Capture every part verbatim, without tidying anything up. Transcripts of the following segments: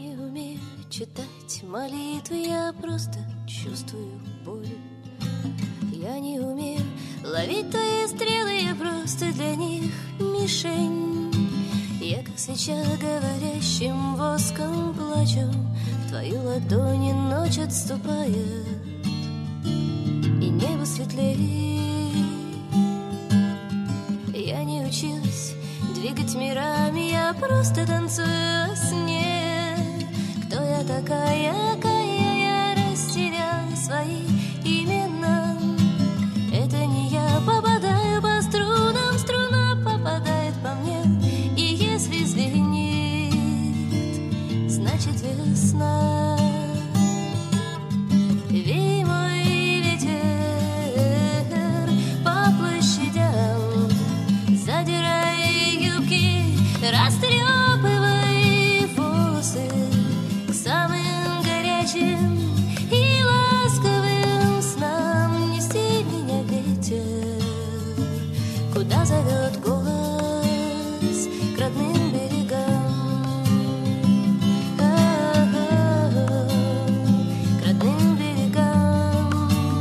не умею читать молитвы, я просто чувствую боль. Я не умею ловить твои стрелы, я просто для них мишень. Я как свеча говорящим воском плачу, в твою ладони ночь отступает, и небо светлее. Я не училась двигать мирами, я просто танцую во сне. Кто я такая, какая я растеряла свои имена. Это не я попадаю по струнам, струна попадает по мне. И если звенит, значит весна. Вей мой ветер по площадям, задирай юбки, растрепывай волосы к самым горячим и ласковым снам. Неси меня, ветер, куда зовет голос, к родным берегам, к родным берегам.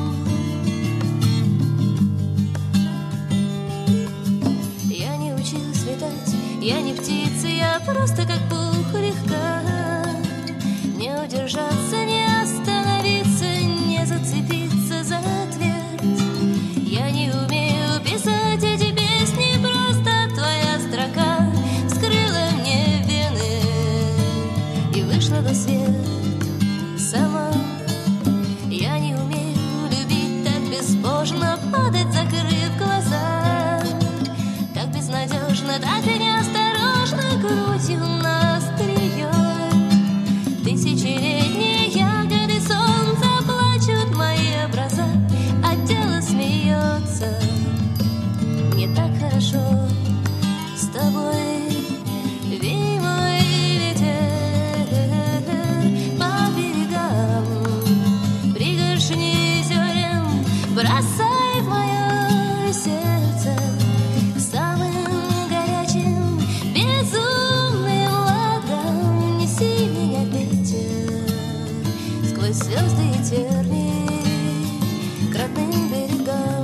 Я не училась летать, я не птица, я просто как пух легка. Не удержаться, не остановиться, не зацепиться за ответ. Я не умею писать эти песни, просто твоя строка вскрыла мне вены и вышла на свет сама. Я не умею любить так безбожно, падать, закрыв глаза, так безнадежно, так и неосторожно, грудью на острие. Тысячелетние ягоды солнца плачут мои образа, а тело смеется. Мне так хорошо с тобой. Вей мой ветер по берегам, пригоршни зерен бросай в мое сердце к самым горячим безумным ладам. Неси меня, ветер, сквозь звезды и тернии к родным берегам,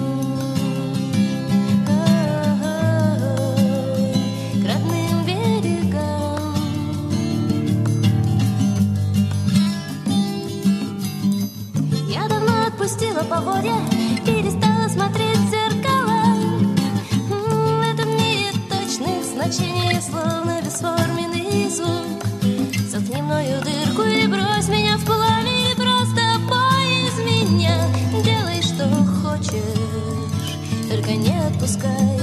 к родным берегам. Я давно отпустила поводья, перестала смотреть в зеркала. В этом мире точных значений, словно бесформенный звук. Заткни мною дырку и брось меня в пламя, или просто пой из меня. Делай, что хочешь, только не отпускай